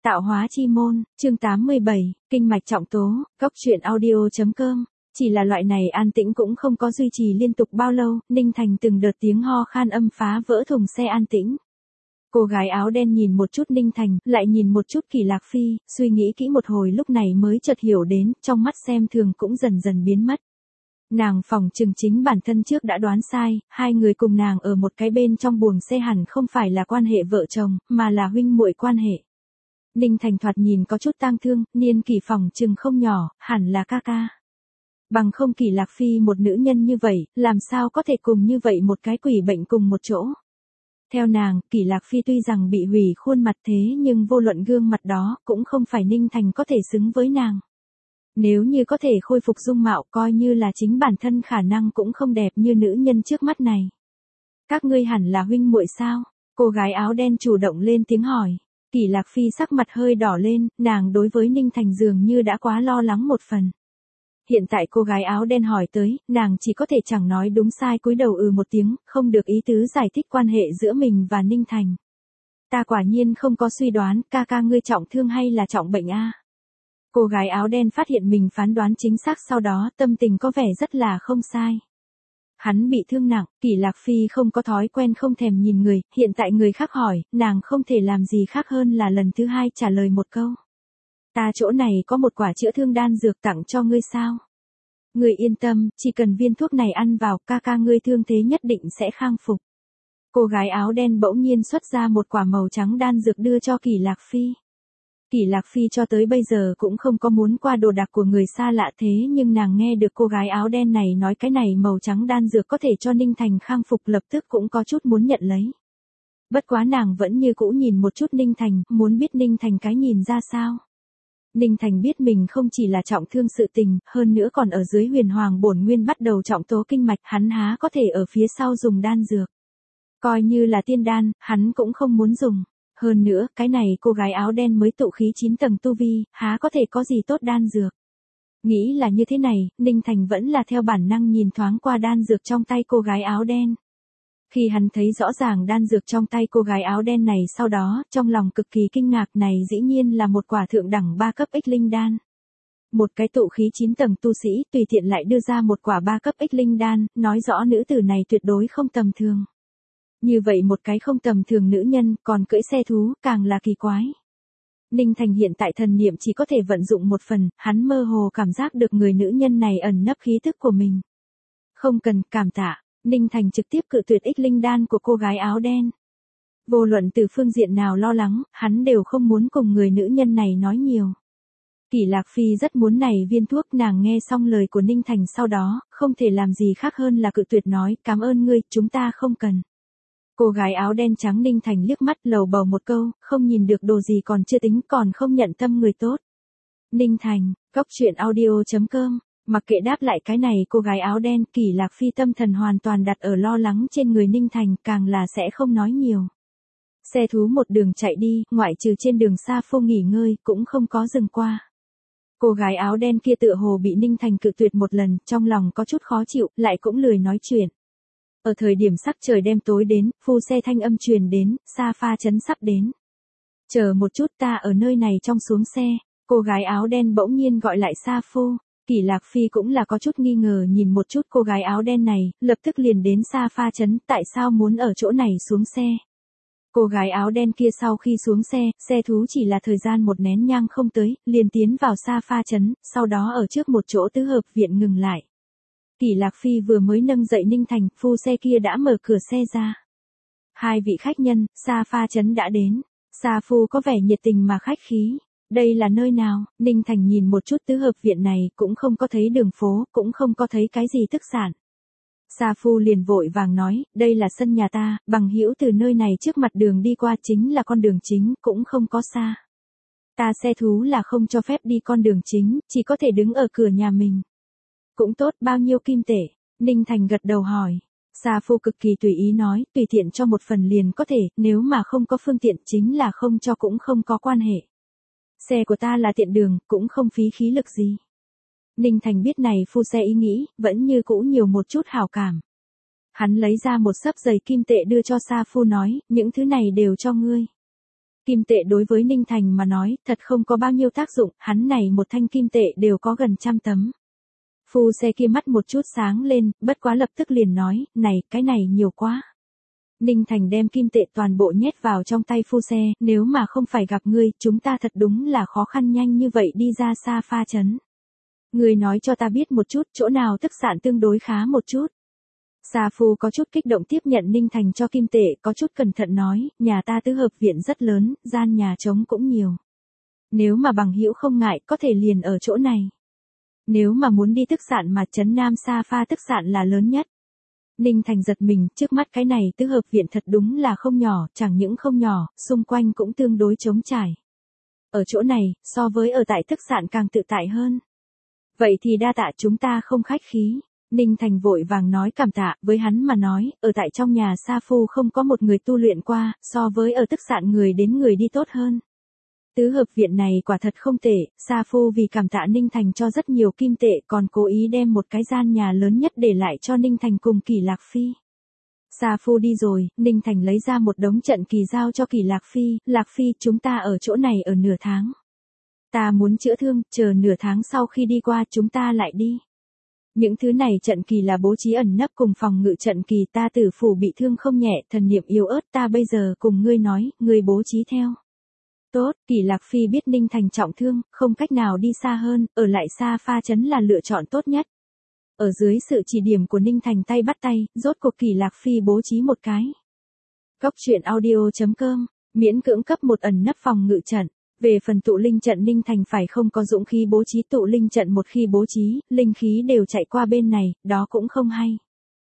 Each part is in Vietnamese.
Tạo hóa chi môn, chương 87, kinh mạch trọng tố, góc truyện audio.com. Chỉ là loại này an tĩnh cũng không có duy trì liên tục bao lâu, Ninh Thành từng đợt tiếng ho khan âm phá vỡ thùng xe an tĩnh. Cô gái áo đen nhìn một chút Ninh Thành, lại nhìn một chút Kỳ Lạc Phi, suy nghĩ kỹ một hồi lúc này mới chợt hiểu đến, trong mắt xem thường cũng dần dần biến mất. Nàng phỏng chừng chính bản thân trước đã đoán sai, hai người cùng nàng ở một cái bên trong buồng xe hẳn không phải là quan hệ vợ chồng, mà là huynh muội quan hệ. Ninh Thành thoạt nhìn có chút tang thương, niên kỷ phỏng chừng không nhỏ, hẳn là ca ca. Bằng không Kỳ Lạc Phi một nữ nhân như vậy, làm sao có thể cùng như vậy một cái quỷ bệnh cùng một chỗ. Theo nàng, Kỳ Lạc Phi tuy rằng bị hủy khuôn mặt thế nhưng vô luận gương mặt đó, cũng không phải Ninh Thành có thể xứng với nàng. Nếu như có thể khôi phục dung mạo coi như là chính bản thân khả năng cũng không đẹp như nữ nhân trước mắt này. Các ngươi hẳn là huynh muội sao? Cô gái áo đen chủ động lên tiếng hỏi. Kỳ Lạc Phi sắc mặt hơi đỏ lên, nàng đối với Ninh Thành dường như đã quá lo lắng một phần. Hiện tại cô gái áo đen hỏi tới, nàng chỉ có thể chẳng nói đúng sai cúi đầu một tiếng, không được ý tứ giải thích quan hệ giữa mình và Ninh Thành. Ta quả nhiên không có suy đoán, ca ca ngươi trọng thương hay là trọng bệnh a? Cô gái áo đen phát hiện mình phán đoán chính xác sau đó, tâm tình có vẻ rất là không sai. Hắn bị thương nặng, Kỳ Lạc Phi không có thói quen không thèm nhìn người, hiện tại người khác hỏi, nàng không thể làm gì khác hơn là lần thứ hai trả lời một câu. Ta chỗ này có một quả chữa thương đan dược tặng cho ngươi sao? Ngươi yên tâm, chỉ cần viên thuốc này ăn vào, ca ca ngươi thương thế nhất định sẽ khang phục. Cô gái áo đen bỗng nhiên xuất ra một quả màu trắng đan dược đưa cho Kỳ Lạc Phi. Kỳ Lạc Phi cho tới bây giờ cũng không có muốn qua đồ đạc của người xa lạ thế nhưng nàng nghe được cô gái áo đen này nói cái này màu trắng đan dược có thể cho Ninh Thành khang phục lập tức cũng có chút muốn nhận lấy. Bất quá nàng vẫn như cũ nhìn một chút Ninh Thành, muốn biết Ninh Thành cái nhìn ra sao. Ninh Thành biết mình không chỉ là trọng thương sự tình, hơn nữa còn ở dưới huyền hoàng bổn nguyên bắt đầu trọng tố kinh mạch, hắn há có thể ở phía sau dùng đan dược. Coi như là tiên đan, hắn cũng không muốn dùng. Hơn nữa, cái này cô gái áo đen mới tụ khí 9 tầng tu vi, há có thể có gì tốt đan dược. Nghĩ là như thế này, Ninh Thành vẫn là theo bản năng nhìn thoáng qua đan dược trong tay cô gái áo đen. Khi hắn thấy rõ ràng đan dược trong tay cô gái áo đen này sau đó, trong lòng cực kỳ kinh ngạc này dĩ nhiên là một quả thượng đẳng 3 cấp ích linh đan. Một cái tụ khí 9 tầng tu sĩ tùy tiện lại đưa ra một quả 3 cấp ích linh đan, nói rõ nữ tử này tuyệt đối không tầm thường. Như vậy một cái không tầm thường nữ nhân, còn cưỡi xe thú, càng là kỳ quái. Ninh Thành hiện tại thần niệm chỉ có thể vận dụng một phần, hắn mơ hồ cảm giác được người nữ nhân này ẩn nấp khí thức của mình. Không cần, cảm tạ. Ninh Thành trực tiếp cự tuyệt ích linh đan của cô gái áo đen. Vô luận từ phương diện nào lo lắng, hắn đều không muốn cùng người nữ nhân này nói nhiều. Kỳ Lạc Phi rất muốn này viên thuốc, nàng nghe xong lời của Ninh Thành sau đó, không thể làm gì khác hơn là cự tuyệt nói, cảm ơn ngươi, chúng ta không cần. Cô gái áo đen trắng Ninh Thành liếc mắt lầu bầu một câu, không nhìn được đồ gì còn chưa tính còn không nhận tâm người tốt. Ninh Thành, góc truyện audio.com. Mặc kệ đáp lại cái này cô gái áo đen, Kỳ Lạc Phi tâm thần hoàn toàn đặt ở lo lắng trên người Ninh Thành, càng là sẽ không nói nhiều. Xe thú một đường chạy đi, ngoại trừ trên đường xa phô nghỉ ngơi, cũng không có dừng qua. Cô gái áo đen kia tựa hồ bị Ninh Thành cự tuyệt một lần, trong lòng có chút khó chịu, lại cũng lười nói chuyện. Ở thời điểm sắc trời đêm tối đến, phu xe thanh âm truyền đến, Sa Pha trấn sắp đến. Chờ một chút, ta ở nơi này trong xuống xe. Cô gái áo đen bỗng nhiên gọi lại Sa Phu. Kỳ Lạc Phi cũng là có chút nghi ngờ nhìn một chút cô gái áo đen này, lập tức liền đến Sa Pha trấn, tại sao muốn ở chỗ này xuống xe. Cô gái áo đen kia sau khi xuống xe, xe thú chỉ là thời gian một nén nhang không tới, liền tiến vào Sa Pha trấn, sau đó ở trước một chỗ tứ hợp viện ngừng lại. Kỳ Lạc Phi vừa mới nâng dậy Ninh Thành, phu xe kia đã mở cửa xe ra. Hai vị khách nhân, Sa Pha trấn đã đến. Sa Phu có vẻ nhiệt tình mà khách khí. Đây là nơi nào? Ninh Thành nhìn một chút tứ hợp viện này, cũng không có thấy đường phố, cũng không có thấy cái gì thức sản. Sa Phu liền vội vàng nói, đây là sân nhà ta, bằng hữu từ nơi này trước mặt đường đi qua chính là con đường chính, cũng không có xa. Ta xe thú là không cho phép đi con đường chính, chỉ có thể đứng ở cửa nhà mình. Cũng tốt, bao nhiêu kim tệ? Ninh Thành gật đầu hỏi. Sa Phu cực kỳ tùy ý nói, tùy tiện cho một phần liền có thể, nếu mà không có phương tiện chính là không cho cũng không có quan hệ. Xe của ta là tiện đường, cũng không phí khí lực gì. Ninh Thành biết này phu xe ý nghĩ, vẫn như cũ nhiều một chút hảo cảm. Hắn lấy ra một xấp giày kim tệ đưa cho Sa Phu nói, những thứ này đều cho ngươi. Kim tệ đối với Ninh Thành mà nói, thật không có bao nhiêu tác dụng, hắn này một thanh kim tệ đều có gần 100 tấm. Phu xe kia mắt một chút sáng lên, bất quá lập tức liền nói, này, cái này nhiều quá. Ninh Thành đem kim tệ toàn bộ nhét vào trong tay phu xe, nếu mà không phải gặp ngươi, chúng ta thật đúng là khó khăn nhanh như vậy đi ra xa pha trấn. Ngươi nói cho ta biết một chút, chỗ nào tức sạn tương đối khá một chút. Sa Phu có chút kích động tiếp nhận Ninh Thành cho kim tệ, có chút cẩn thận nói, nhà ta tứ hợp viện rất lớn, gian nhà trống cũng nhiều. Nếu mà bằng hữu không ngại, có thể liền ở chỗ này. Nếu mà muốn đi tức sạn mà trấn Nam Sa Pha tức sạn là lớn nhất. Ninh Thành giật mình, trước mắt cái này tứ hợp viện thật đúng là không nhỏ, chẳng những không nhỏ, xung quanh cũng tương đối trống trải. Ở chỗ này, so với ở tại tức sạn càng tự tại hơn. Vậy thì đa tạ chúng ta không khách khí. Ninh Thành vội vàng nói cảm tạ, với hắn mà nói, ở tại trong nhà Sa Phu không có một người tu luyện qua, so với ở tức sạn người đến người đi tốt hơn. Tứ hợp viện này quả thật không tệ, Sa Phu vì cảm tạ Ninh Thành cho rất nhiều kim tệ còn cố ý đem một cái gian nhà lớn nhất để lại cho Ninh Thành cùng Kỷ Lạc Phi. Sa Phu đi rồi, Ninh Thành lấy ra một đống trận kỳ giao cho Kỷ Lạc Phi chúng ta ở chỗ này ở nửa tháng. Ta muốn chữa thương, chờ nửa tháng sau khi đi qua chúng ta lại đi. Những thứ này trận kỳ là bố trí ẩn nấp cùng phòng ngự trận kỳ ta tử phủ bị thương không nhẹ, thần niệm yếu ớt ta bây giờ cùng ngươi nói, ngươi bố trí theo. Tốt, Kỷ Lạc Phi biết Ninh Thành trọng thương, không cách nào đi xa hơn, ở lại xa pha trấn là lựa chọn tốt nhất. Ở dưới sự chỉ điểm của Ninh Thành tay bắt tay, rốt cuộc Kỷ Lạc Phi bố trí một cái. Góc truyện audio.com, miễn cưỡng cấp một ẩn nấp phòng ngự trận. Về phần tụ linh trận Ninh Thành phải không có dũng khí bố trí tụ linh trận một khi bố trí, linh khí đều chạy qua bên này, đó cũng không hay.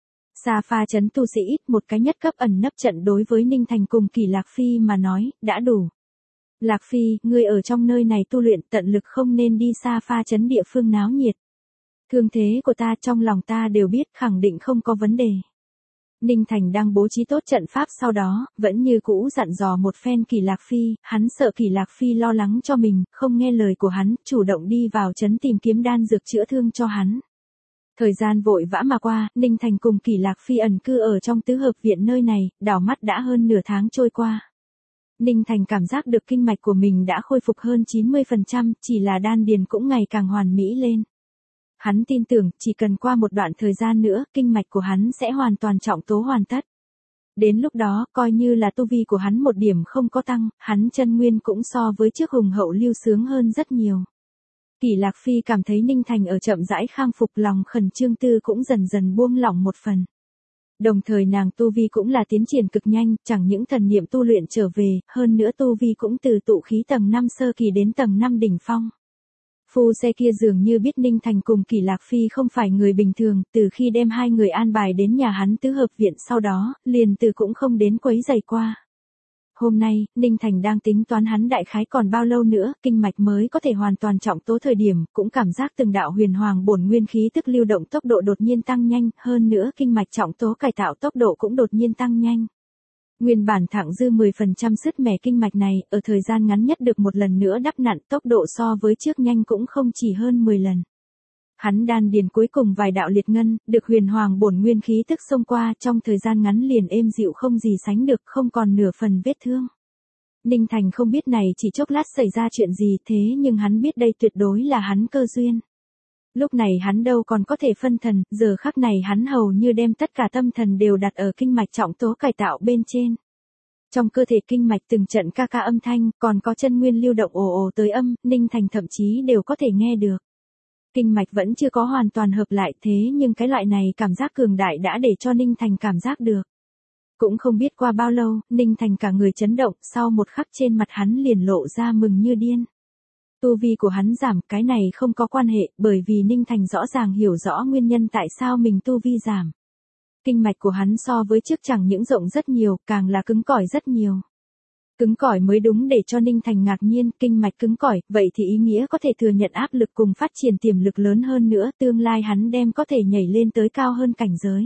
Xa pha trấn tu sĩ ít một cái nhất cấp ẩn nấp trận đối với Ninh Thành cùng Kỷ Lạc Phi mà nói, đã đủ. Lạc Phi, ngươi ở trong nơi này tu luyện tận lực không nên đi xa pha trấn địa phương náo nhiệt. Thương thế của ta trong lòng ta đều biết khẳng định không có vấn đề. Ninh Thành đang bố trí tốt trận pháp sau đó, vẫn như cũ dặn dò một phen Kỷ Lạc Phi, hắn sợ Kỷ Lạc Phi lo lắng cho mình, không nghe lời của hắn, chủ động đi vào trấn tìm kiếm đan dược chữa thương cho hắn. Thời gian vội vã mà qua, Ninh Thành cùng Kỷ Lạc Phi ẩn cư ở trong tứ hợp viện nơi này, đảo mắt đã hơn nửa tháng trôi qua. Ninh Thành cảm giác được kinh mạch của mình đã khôi phục hơn 90%, chỉ là đan điền cũng ngày càng hoàn mỹ lên. Hắn tin tưởng, chỉ cần qua một đoạn thời gian nữa, kinh mạch của hắn sẽ hoàn toàn trọng tố hoàn tất. Đến lúc đó, coi như là tu vi của hắn một điểm không có tăng, hắn chân nguyên cũng so với trước hùng hậu lưu sướng hơn rất nhiều. Kỷ Lạc Phi cảm thấy Ninh Thành ở chậm rãi khang phục lòng khẩn trương tư cũng dần dần buông lỏng một phần. Đồng thời nàng tu vi cũng là tiến triển cực nhanh, chẳng những thần niệm tu luyện trở về, hơn nữa tu vi cũng từ tụ khí tầng 5 sơ kỳ đến tầng 5 đỉnh phong. Phu xe kia dường như biết Ninh Thành cùng Kỷ Lạc Phi không phải người bình thường, từ khi đem hai người an bài đến nhà hắn tứ hợp viện sau đó, liền từ cũng không đến quấy giày qua. Hôm nay, Ninh Thành đang tính toán hắn đại khái còn bao lâu nữa, kinh mạch mới có thể hoàn toàn trọng tố thời điểm, cũng cảm giác từng đạo huyền hoàng bổn nguyên khí tức lưu động tốc độ đột nhiên tăng nhanh, hơn nữa kinh mạch trọng tố cải tạo tốc độ cũng đột nhiên tăng nhanh. Nguyên bản thẳng dư 10% sứt mẻ kinh mạch này, ở thời gian ngắn nhất được một lần nữa đắp nặn, tốc độ so với trước nhanh cũng không chỉ hơn 10 lần. Hắn đan điền cuối cùng vài đạo liệt ngân, được huyền hoàng bổn nguyên khí tức xông qua, trong thời gian ngắn liền êm dịu không gì sánh được, không còn nửa phần vết thương. Ninh Thành không biết này chỉ chốc lát xảy ra chuyện gì, thế nhưng hắn biết đây tuyệt đối là hắn cơ duyên. Lúc này hắn đâu còn có thể phân thần, giờ khắc này hắn hầu như đem tất cả tâm thần đều đặt ở kinh mạch trọng tố cải tạo bên trên. Trong cơ thể kinh mạch từng trận ca ca âm thanh, còn có chân nguyên lưu động ồ ồ tới âm, Ninh Thành thậm chí đều có thể nghe được. Kinh mạch vẫn chưa có hoàn toàn hợp lại, thế nhưng cái loại này cảm giác cường đại đã để cho Ninh Thành cảm giác được. Cũng không biết qua bao lâu, Ninh Thành cả người chấn động, sau một khắc trên mặt hắn liền lộ ra mừng như điên. Tu vi của hắn giảm, cái này không có quan hệ, bởi vì Ninh Thành rõ ràng hiểu rõ nguyên nhân tại sao mình tu vi giảm. Kinh mạch của hắn so với trước chẳng những rộng rất nhiều, càng là cứng cỏi rất nhiều. Cứng cỏi mới đúng để cho Ninh Thành ngạc nhiên, kinh mạch cứng cỏi, vậy thì ý nghĩa có thể thừa nhận áp lực cùng phát triển tiềm lực lớn hơn nữa, tương lai hắn đem có thể nhảy lên tới cao hơn cảnh giới.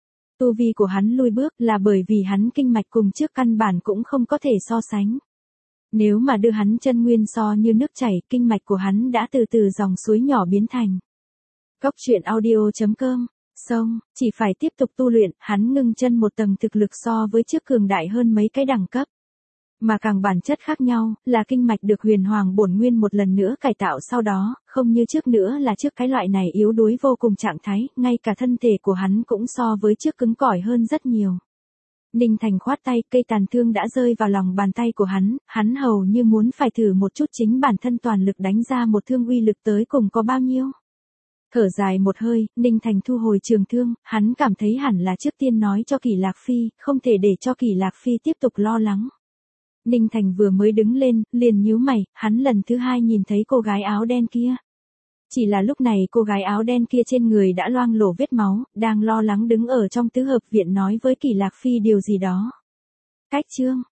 Tu vi của hắn lui bước là bởi vì hắn kinh mạch cùng trước căn bản cũng không có thể so sánh. Nếu mà đưa hắn chân nguyên so như nước chảy, kinh mạch của hắn đã từ từ dòng suối nhỏ biến thành. Góc truyện audio.com, xong, chỉ phải tiếp tục tu luyện, hắn ngưng chân một tầng thực lực so với trước cường đại hơn mấy cái đẳng cấp. Mà càng bản chất khác nhau, là kinh mạch được huyền hoàng bổn nguyên một lần nữa cải tạo sau đó, không như trước nữa là trước cái loại này yếu đuối vô cùng trạng thái, ngay cả thân thể của hắn cũng so với trước cứng cỏi hơn rất nhiều. Ninh Thành khoát tay, cây tàn thương đã rơi vào lòng bàn tay của hắn hầu như muốn phải thử một chút chính bản thân toàn lực đánh ra một thương uy lực tới cùng có bao nhiêu. Thở dài một hơi, Ninh Thành thu hồi trường thương, hắn cảm thấy hẳn là trước tiên nói cho Kỷ Lạc Phi, không thể để cho Kỷ Lạc Phi tiếp tục lo lắng. Ninh Thành vừa mới đứng lên, liền nhíu mày, hắn lần thứ hai nhìn thấy cô gái áo đen kia. Chỉ là lúc này cô gái áo đen kia trên người đã loang lổ vết máu, đang lo lắng đứng ở trong tứ hợp viện nói với Kỷ Lạc Phi điều gì đó. Cách chương